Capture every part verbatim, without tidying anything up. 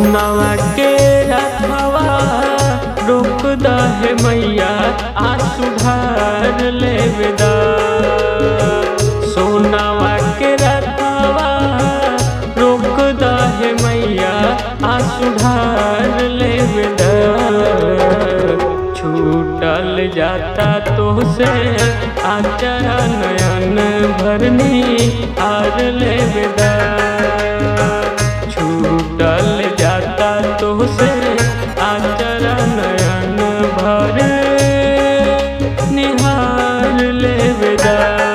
सोनावा के रखवा रोक दहे मैया आंसू ढार लेवेदा। सोनावा के रखवा रोक दहे मैया आंसू ढार लेवेदा। छूटल जाता तो से आचरा नयन भरनी आर लेवेदा। छूटल जाता तो से आचरा नयन भर निहार लेवेदा।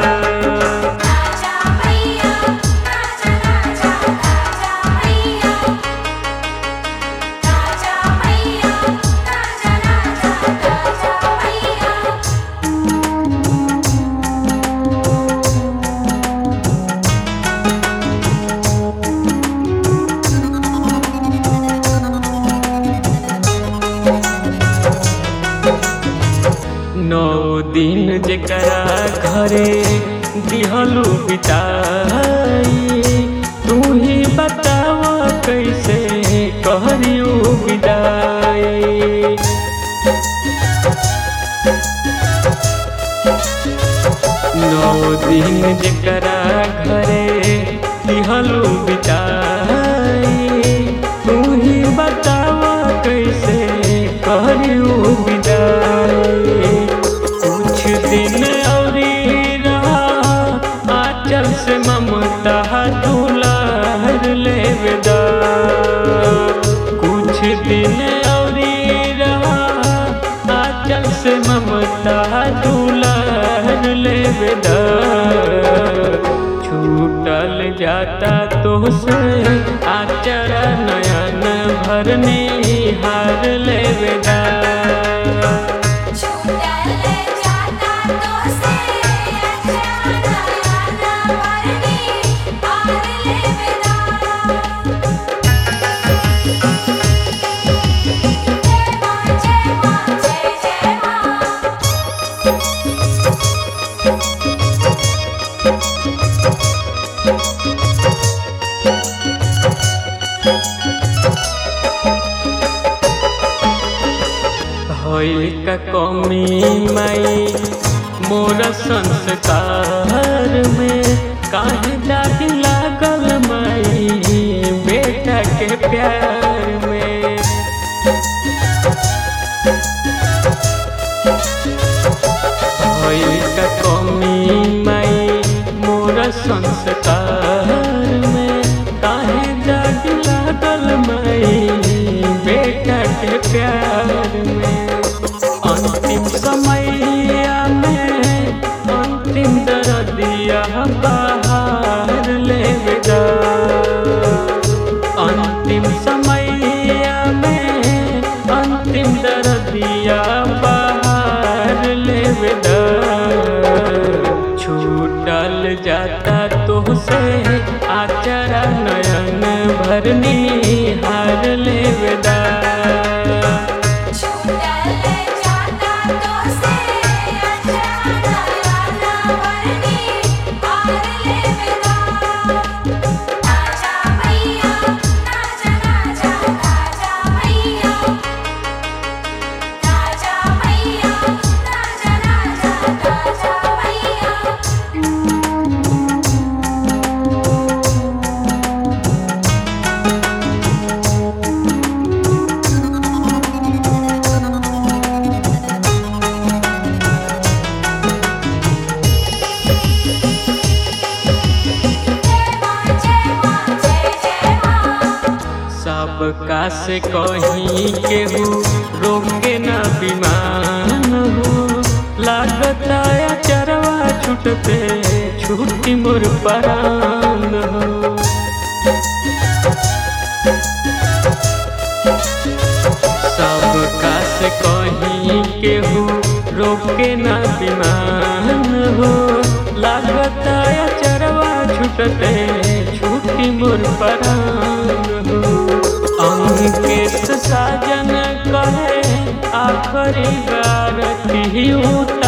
नौ दिन जेकरा घरे दिहलू बिताई, तू ही बताव कैसे कहरियो विदाई। नौ दिन जेकरा घरे दिहलू बिताई, तू ही बताव कैसे कहरियो विदाई। दिन औरी रहा आंचल से ममता दुलार लेवेदा। कुछ दिन औरी रहा आंचल से ममता दुलार लेवेदा। छूटल जाता तो से आचरा नयन भरनी हार लेवेदा। होई का कमी माई मोरा संस्कार में, काहे दागी लागल माई बेटा के प्यार में। होई का कमी माई मोरा संस्कार में, काहे दागी लागल माई बेटा के प्यार में। अंतिम समैया में अंतिम दर्दिया बाहर लेवेदा। अंतिम समैया में अंतिम दर्दिया बाहर लेवेदा। छूटल जाता तो से आचरा नयन भरनी हार लेवेदा। सबका से कहीं केहू रोके न विमान हो, लागता चरवा छूटते छूटी मोर परान हो। सबका से कहीं केहू रोके न विमान हो, लागता चरवा छूटते छूटी मोर परान हो। अंकित साजन कहे आखरी बार की